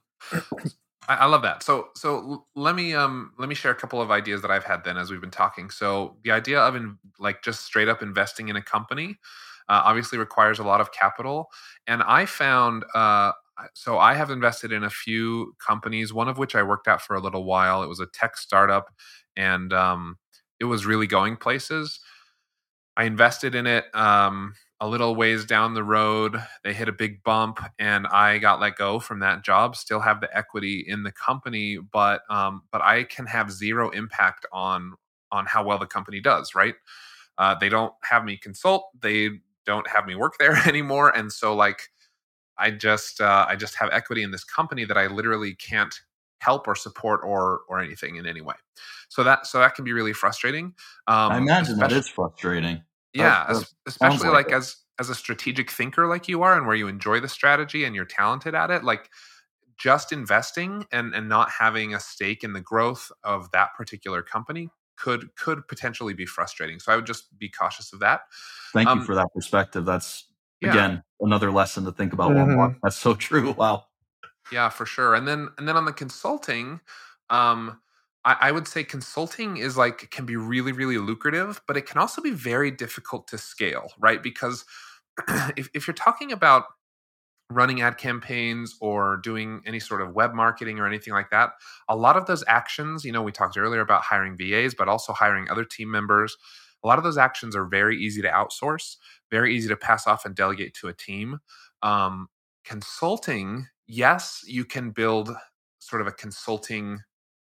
I, I love that. So, so l- let me, um, let me share a couple of ideas that I've had then as we've been talking. So the idea of in, like just straight up investing in a company, uh, obviously requires a lot of capital. And I found, uh, so I have invested in a few companies, one of which I worked at for a little while. It was a tech startup, and, um, it was really going places. I invested in it um, a little ways down the road. They hit a big bump, and I got let go from that job. Still have the equity in the company, but um, but I can have zero impact on on how well the company does. Right? Uh, they don't have me consult. They don't have me work there anymore, and so like I just uh, I just have equity in this company that I literally can't help or support or or anything in any way. So that so that can be really frustrating. Um, I imagine that is frustrating. Yeah, that, that especially like, like as as a strategic thinker like you are, and where you enjoy the strategy and you're talented at it. Like just investing and and not having a stake in the growth of that particular company could could potentially be frustrating. So I would just be cautious of that. Thank um, you for that perspective. That's yeah. again another lesson to think about. Mm-hmm. One more. That's so true. Wow. Yeah, for sure. And then and then on the consulting, um, I, I would say consulting is like can be really, really lucrative, but it can also be very difficult to scale, right? Because if, if you're talking about running ad campaigns or doing any sort of web marketing or anything like that, a lot of those actions, you know, we talked earlier about hiring V As, but also hiring other team members. A lot of those actions are very easy to outsource, very easy to pass off and delegate to a team. Um, consulting, yes, you can build sort of a consulting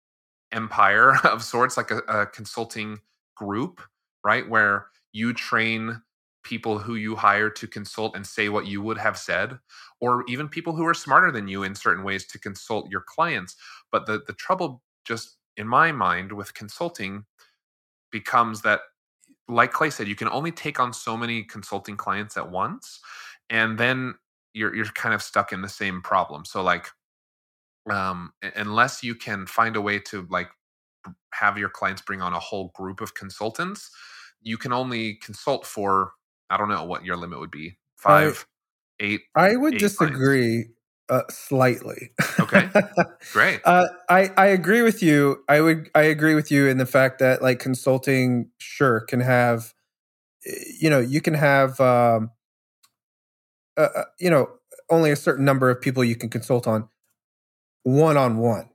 empire of sorts, like a, a consulting group, right? Where you train people who you hire to consult and say what you would have said, or even people who are smarter than you in certain ways to consult your clients. But the, the trouble, just in my mind, with consulting becomes that, like Clay said, you can only take on so many consulting clients at once. And then you're you're kind of stuck in the same problem. So like, um, unless you can find a way to like have your clients bring on a whole group of consultants, you can only consult for, I don't know what your limit would be, five, I, eight. I would eight disagree uh, slightly. Okay, great. uh, I I agree with you. I would I agree with you in the fact that like consulting, sure, can have, you know, you can have, um, uh, you know, only a certain number of people you can consult on one on one.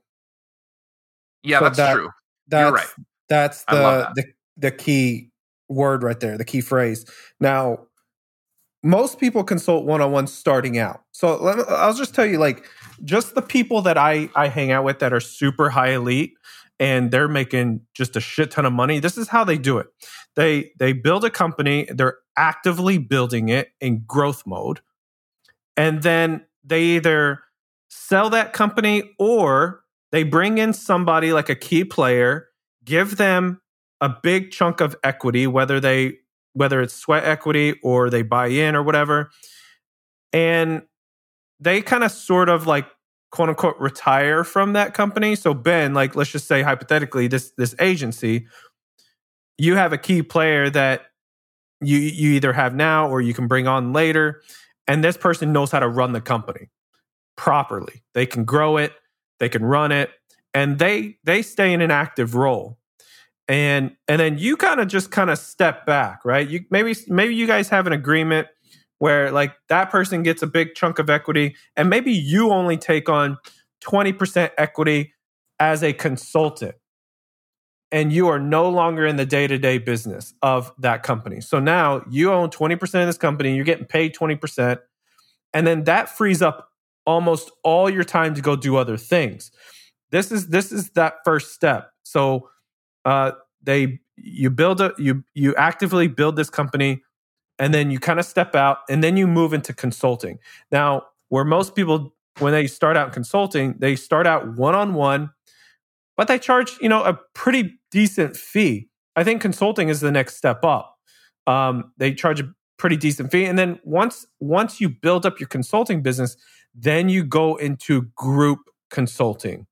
Yeah, So that's that, true. That's, You're right. That's I love the, that. the the key word right there, the key phrase. Now, most people consult one-on-one starting out. So let me, I'll just tell you, like, just the people that I, I hang out with that are super high elite and they're making just a shit ton of money. This is how they do it. They they build a company. They're actively building it in growth mode. And then they either sell that company or they bring in somebody like a key player, give them a big chunk of equity, whether they whether it's sweat equity or they buy in or whatever. And they kind of sort of like quote unquote retire from that company. So Ben, like let's just say hypothetically, this this agency, you have a key player that you you either have now or you can bring on later. And this person knows how to run the company properly. They can grow it, they can run it, and they they stay in an active role. And and then you kind of just kind of step back, right? You maybe maybe you guys have an agreement where like that person gets a big chunk of equity, and maybe you only take on twenty percent equity as a consultant. And you are no longer in the day-to-day business of that company. So now you own twenty percent of this company, you're getting paid twenty percent, and then that frees up almost all your time to go do other things. This is this is that first step. So uh, they you build a you you actively build this company, and then you kind of step out, and then you move into consulting. Now, where most people when they start out in consulting, they start out one-on-one, but they charge, you know, a pretty decent fee. I think consulting is the next step up. Um, they charge a pretty decent fee, and then once once you build up your consulting business, then you go into group consulting.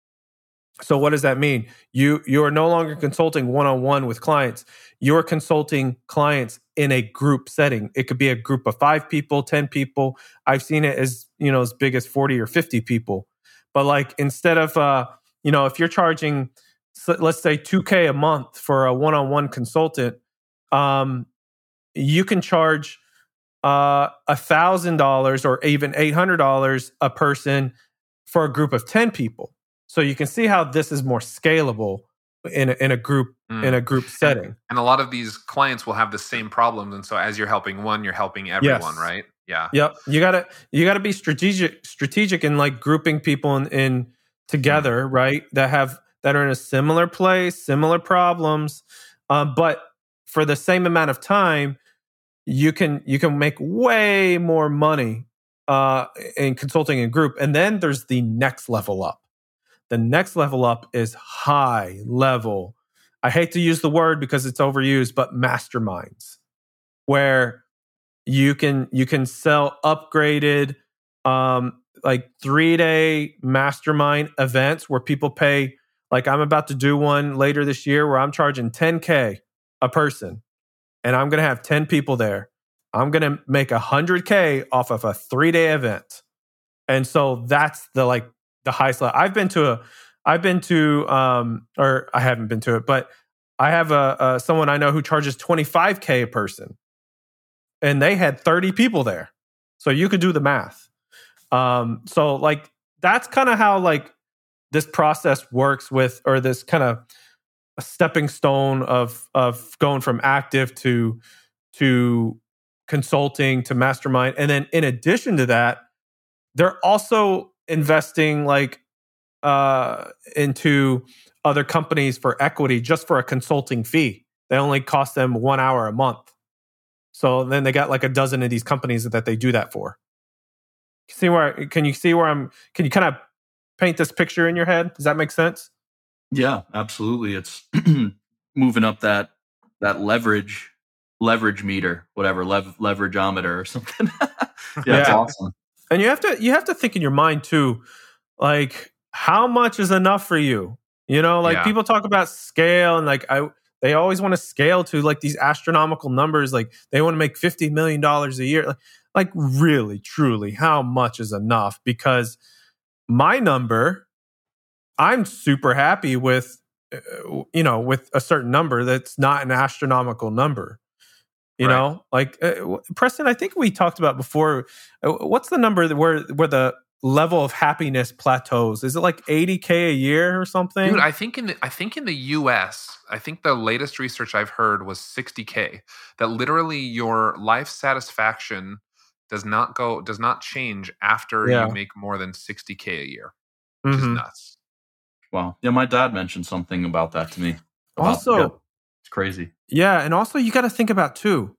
So what does that mean? You you are no longer consulting one-on-one with clients. You're consulting clients in a group setting. It could be a group of five people, ten people. I've seen it as, you know, as big as forty or fifty people. But like instead of uh, you know, if you're charging, let's say two K a month for a one-on-one consultant, um, you can charge uh, one thousand dollars or even eight hundred dollars a person for a group of ten people. So you can see how this is more scalable in a, in a group mm. in a group setting. And, and a lot of these clients will have the same problems, and so as you're helping one, you're helping everyone, yes. right? Yeah. Yep. You gotta you gotta be strategic strategic in like grouping people in, in together, mm. right? That have that are in a similar place, similar problems, um, but for the same amount of time, you can you can make way more money uh, in consulting in group. And then there's the next level up. The next level up is high level. I hate to use the word because it's overused, but masterminds, where you can you can sell upgraded um, like three day mastermind events where people pay. Like I'm about to do one later this year where I'm charging ten K a person, and I'm going to have ten people there. I'm going to make one hundred K off of a three day event, and so that's the like. The highest level. I've been to a, I've been to, um, or I haven't been to it, but I have a, a someone I know who charges twenty-five K a person, and they had thirty people there, so you could do the math. Um, so like that's kind of how like this process works with, or this kind of a stepping stone of of going from active to to consulting to mastermind, and then in addition to that, they're also investing like uh, into other companies for equity just for a consulting fee. They only cost them one hour a month. So then they got like a dozen of these companies that they do that for. See where? Can you see where I'm? Can you kind of paint this picture in your head? Does that make sense? Yeah, absolutely. It's moving up that that leverage leverage meter, whatever lev- leverageometer or something. yeah, yeah, it's awesome. And you have to you have to think in your mind too, like how much is enough for you? You know, like yeah. people talk about scale and like I they always want to scale to like these astronomical numbers. Like they want to make fifty million dollars a year. Like, like really, truly, how much is enough? Because my number, I'm super happy with, uh, you know, with a certain number that's not an astronomical number. You right. know, like uh, Preston, I think we talked about before. Uh, what's the number that where where the level of happiness plateaus? Is it like eighty K a year or something? Dude, I think in the I think in the U S, I think the latest research I've heard was sixty K. That literally your life satisfaction does not go does not change after yeah. you make more than sixty K a year, which mm-hmm. is nuts. Wow. Yeah, my dad mentioned something about that to me. Also, yeah, it's crazy. Yeah, and also you got to think about too,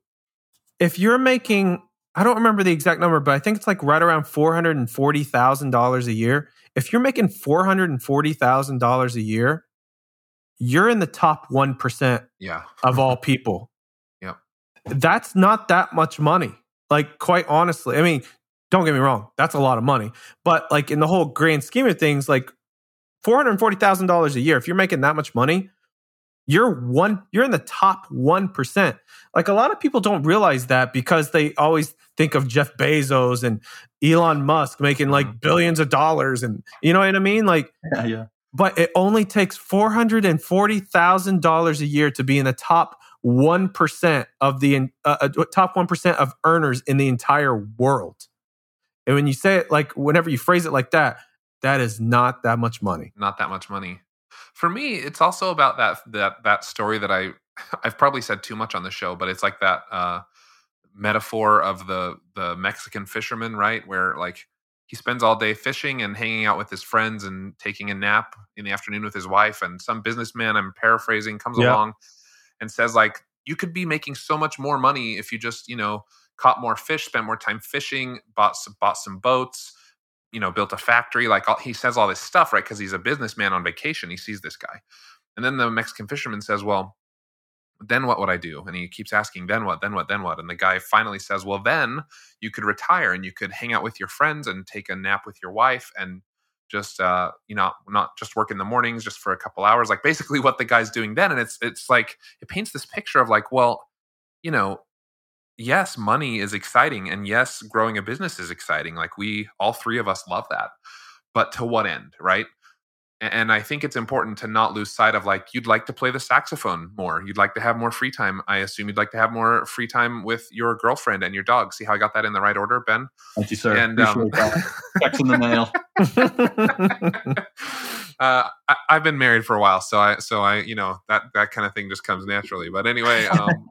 if you're making, I don't remember the exact number, but I think it's like right around four hundred forty thousand dollars a year. If you're making four hundred forty thousand dollars a year, you're in the top one percent yeah. of all people. Yep. That's not that much money. Like, quite honestly, I mean, don't get me wrong, that's a lot of money. But like in the whole grand scheme of things, like four hundred forty thousand dollars a year, if you're making that much money, you're one, you're in the top one percent. Like a lot of people don't realize that because they always think of Jeff Bezos and Elon Musk making like billions of dollars. And you know what I mean? Like, yeah, yeah. But it only takes four hundred forty thousand dollars a year to be in the top one percent of the uh, top one percent of earners in the entire world. And when you say it like, whenever you phrase it like that, that is not that much money. Not that much money. For me, it's also about that that that story that I I've probably said too much on the show, but it's like that uh, metaphor of the the Mexican fisherman, right? Where like he spends all day fishing and hanging out with his friends and taking a nap in the afternoon with his wife, and some businessman, I'm paraphrasing, comes yeah. along and says like, you could be making so much more money if you just, you know, caught more fish, spent more time fishing, bought some, bought some boats, you know, built a factory. Like all, he says all this stuff, right? Because he's a businessman on vacation. He sees this guy. And then the Mexican fisherman says, well, then what would I do? And he keeps asking, then what, then what, then what? And the guy finally says, well, then you could retire and you could hang out with your friends and take a nap with your wife and just, uh, you know, not just work in the mornings just for a couple hours, like basically what the guy's doing then. And it's, it's like, it paints this picture of like, well, you know, yes, money is exciting. And yes, growing a business is exciting. Like we, all three of us love that, but to what end, right? And I think it's important to not lose sight of like, you'd like to play the saxophone more. You'd like to have more free time. I assume you'd like to have more free time with your girlfriend and your dog. See how I got that in the right order, Ben? Thank you, sir. And um, checks in the mail. uh, I, I've been married for a while, so I, so I, you know, that that kind of thing just comes naturally. But anyway, um,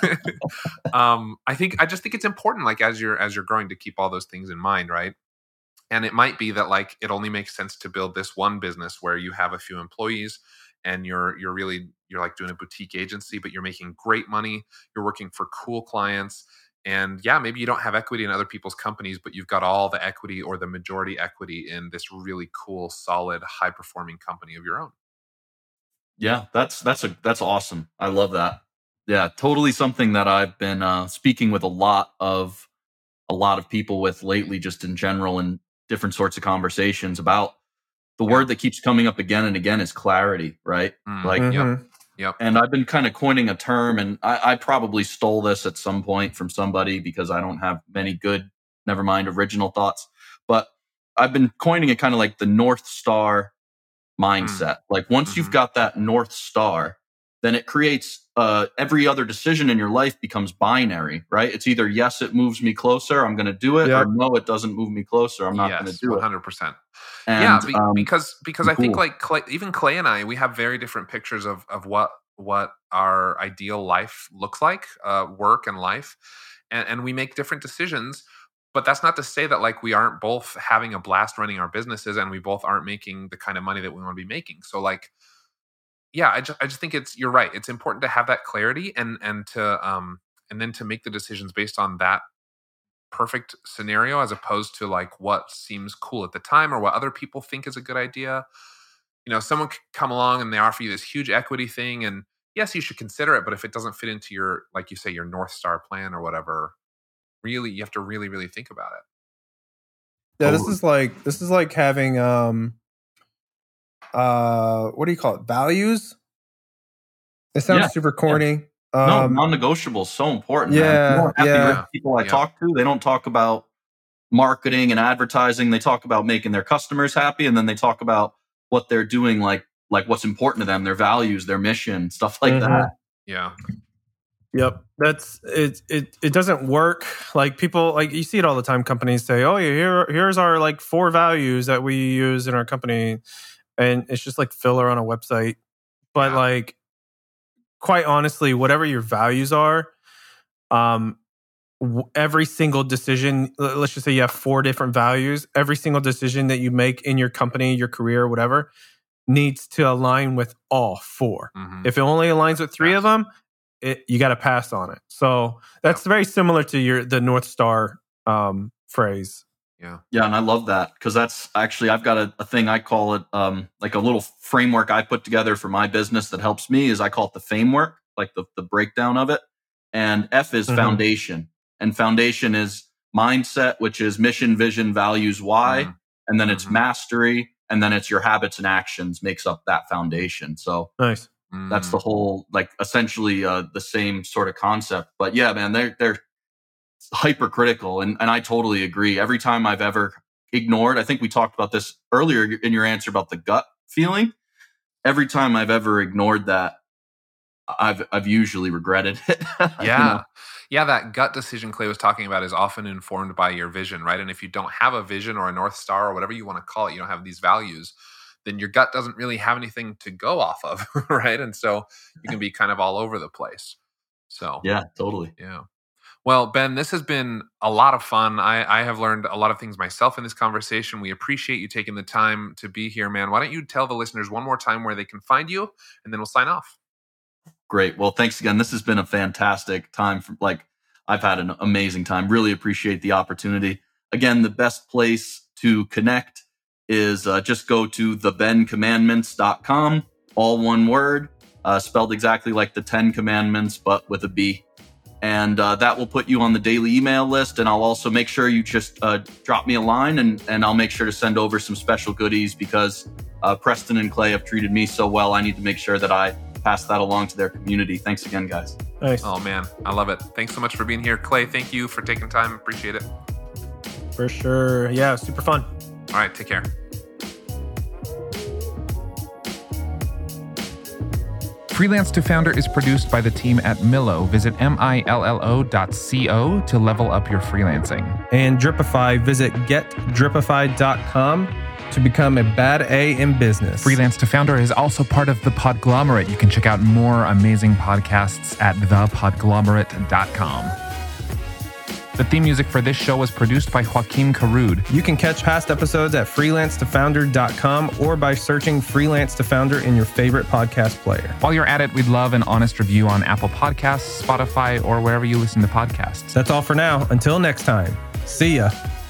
um, I think I just think it's important, like as you're as you're growing, to keep all those things in mind, right? And it might be that like it only makes sense to build this one business where you have a few employees and you're you're really you're like doing a boutique agency, but you're making great money. You're working for cool clients. And yeah, maybe you don't have equity in other people's companies, but you've got all the equity or the majority equity in this really cool, solid, high performing company of your own. Yeah, that's that's a that's awesome. I love that. Yeah, totally something that I've been uh, speaking with a lot of a lot of people with lately, just in general, and different sorts of conversations about the yeah. word that keeps coming up again and again is clarity, right? Mm, like, mm-hmm. yep, yep. And I've been kind of coining a term, and I, I probably stole this at some point from somebody because I don't have many good, never mind original thoughts. But I've been coining it kind of like the North Star mindset. Mm. Like once mm-hmm. you've got that North Star, then it creates uh, every other decision in your life becomes binary, right? It's either yes, it moves me closer, I'm going to do it, yep. or no, it doesn't move me closer, I'm not yes, going to do one hundred percent. It. one hundred percent. Yeah, be, um, because because cool. I think like Clay, even Clay and I, we have very different pictures of of what what our ideal life looks like, uh, work and life, and, and we make different decisions. But that's not to say that like we aren't both having a blast running our businesses, and we both aren't making the kind of money that we want to be making. So like. Yeah, I just I just think it's you're right. It's important to have that clarity and and to um and then to make the decisions based on that perfect scenario as opposed to like what seems cool at the time or what other people think is a good idea. You know, someone could come along and they offer you this huge equity thing, and yes, you should consider it. But if it doesn't fit into your, like you say, your North Star plan or whatever, really, you have to really, really think about it. Yeah, this is like this is like having um. Uh, what do you call it? Values? It sounds Yeah. super corny. No, Um, non-negotiable is so important. Yeah, man. You know, happy yeah. rich people I Yeah. talk to, they don't talk about marketing and advertising. They talk about making their customers happy, and then they talk about what they're doing, like like what's important to them, their values, their mission, stuff like Mhm. that. Yeah. Yep, that's it. It it doesn't work. Like people, like you see it all the time. Companies say, "Oh, yeah, here here's our like four values that we use in our company," and it's just like filler on a website. But Yeah. like, quite honestly, whatever your values are, um, w- every single decision. l- Let's just say you have four different values. Every single decision that you make in your company, your career, whatever, needs to align with all four. Mhm. If it only aligns with three Yes. of them, it, you got to pass on it. So that's very similar to your the North Star um, phrase. Yeah. Yeah, and I love that because that's actually I've got a, a thing I call it um, like a little framework I put together for my business that helps me is I call it the framework, like the the breakdown of it. And F is Mhm. foundation, and foundation is mindset, which is mission, vision, values, why, Mhm. and then it's Mhm. mastery, and then it's your habits and actions makes up that foundation. So Nice. that's Mm. the whole like essentially uh, the same sort of concept. But yeah, man, they're they're hypercritical, and and I totally agree. Every time I've ever ignored, I think we talked about this earlier in your answer about the gut feeling. Every time I've ever ignored that, I've I've usually regretted it. You Yeah. know? Yeah, that gut decision Clay was talking about is often informed by your vision, right? And if you don't have a vision or a North Star or whatever you want to call it, you don't have these values, then your gut doesn't really have anything to go off of, right? And so you can be kind of all over the place. So, Yeah, totally. yeah. Well, Ben, this has been a lot of fun. I, I have learned a lot of things myself in this conversation. We appreciate you taking the time to be here, man. Why don't you tell the listeners one more time where they can find you, and then we'll sign off. Great. Well, thanks again. This has been a fantastic time. For, like, I've had an amazing time. Really appreciate the opportunity. Again, the best place to connect is uh, just go to the ben commandments dot com, all one word, uh, spelled exactly like the Ten Commandments, but with a B. And uh, that will put you on the daily email list. And I'll also make sure you just uh, drop me a line, and, and I'll make sure to send over some special goodies because uh, Preston and Clay have treated me so well. I need to make sure that I pass that along to their community. Thanks again, guys. Nice. Oh, man. I love it. Thanks so much for being here. Clay, thank you for taking time. Appreciate it. For sure. Yeah, super fun. All right. Take care. Freelance to Founder is produced by the team at Millo. Visit M I L L O dot co to level up your freelancing. And Dripify, visit get dripify dot com to become a bad A in business. Freelance to Founder is also part of the Podglomerate. You can check out more amazing podcasts at the podglomerate dot com. The theme music for this show was produced by Joaquin Carud. You can catch past episodes at freelance to founder dot com or by searching Freelance to Founder in your favorite podcast player. While you're at it, we'd love an honest review on Apple Podcasts, Spotify, or wherever you listen to podcasts. That's all for now. Until next time. See ya.